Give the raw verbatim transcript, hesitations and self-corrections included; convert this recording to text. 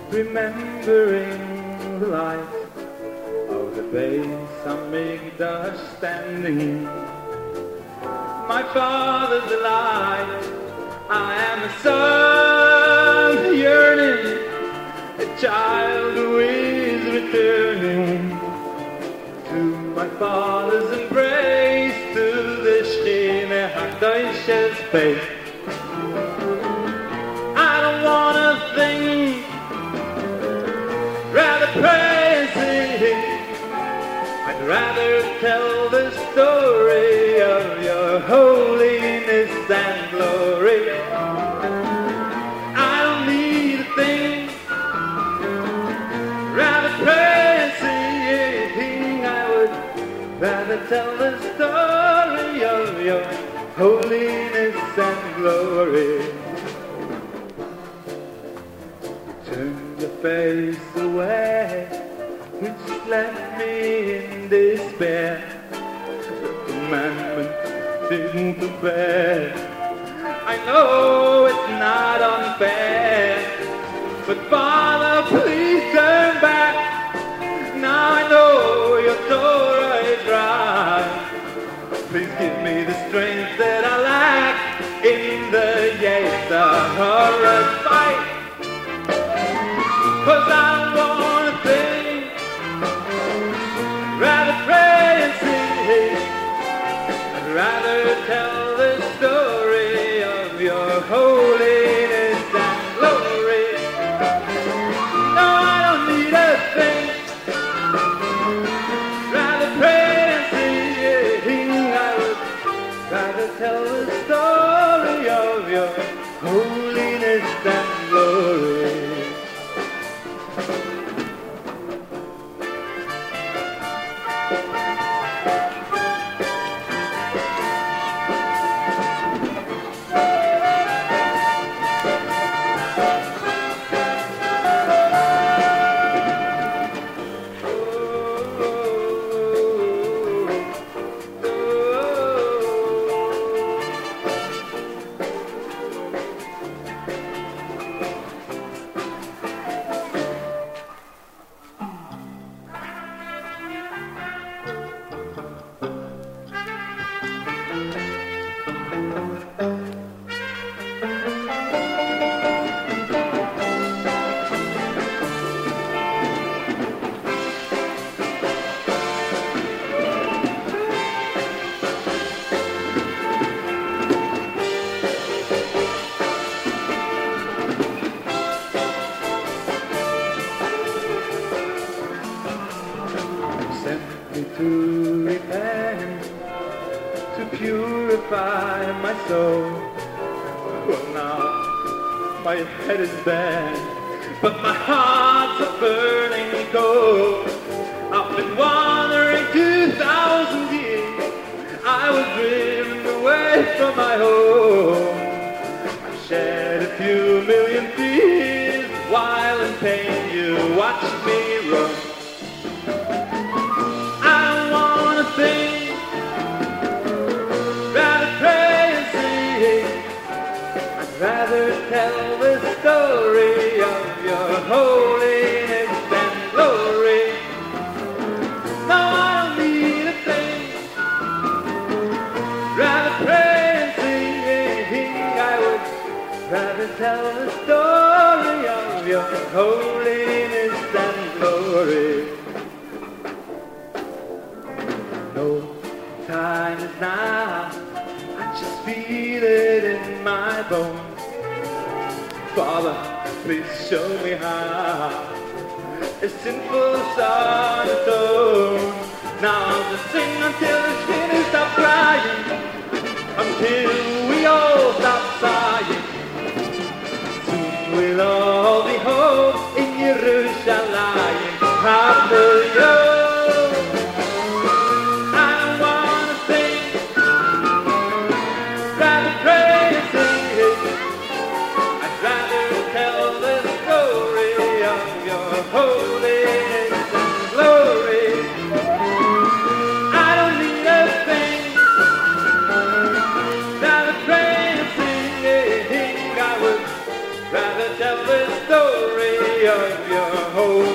remembering the light of the base Amygdala standing. My father's alive, I am a son yearning, a child who is returning to my father's embrace, to the Shechina HaKadosh's face. I don't wanna think, rather pray and sing. I'd rather tell the story of your holiness and glory. I don't need a thing, rather pray and sing. I would rather tell the story of your holiness and glory. Turn your face away, which left me in despair. The commandment didn't obey. I know it's not unfair, but Father, please turn back. Now I know your Torah is right. Please give me the strength that I lack in the Yetzirah fight. 'Cause I don't wanna think, rather pray and sing. I'd rather tell the story of your holiness and glory. No, I don't need a thing, rather pray and sing. I would rather tell the story of your holiness and glory. To repent, to purify my soul. Well, now my head is bent, but my heart's a burning coal. I've been wandering two thousand years. I was driven away from my home. I shed a few million tears while in pain you watched me run. Rather tell the story of your holiness and glory. No, I don't need a thing, rather pray and sing. I would rather tell the story of your holiness and glory. No time is now, I just feel it in my bones. Father, please show me how a sinful son atone. Now I'll just sing until the skin stop crying, until we all stop sighing. Soon we'll all be home in Yerushalayim. Hallelujah. Holiness and glory. I don't need a thing, rather pray and sing. I would rather tell the story of your home.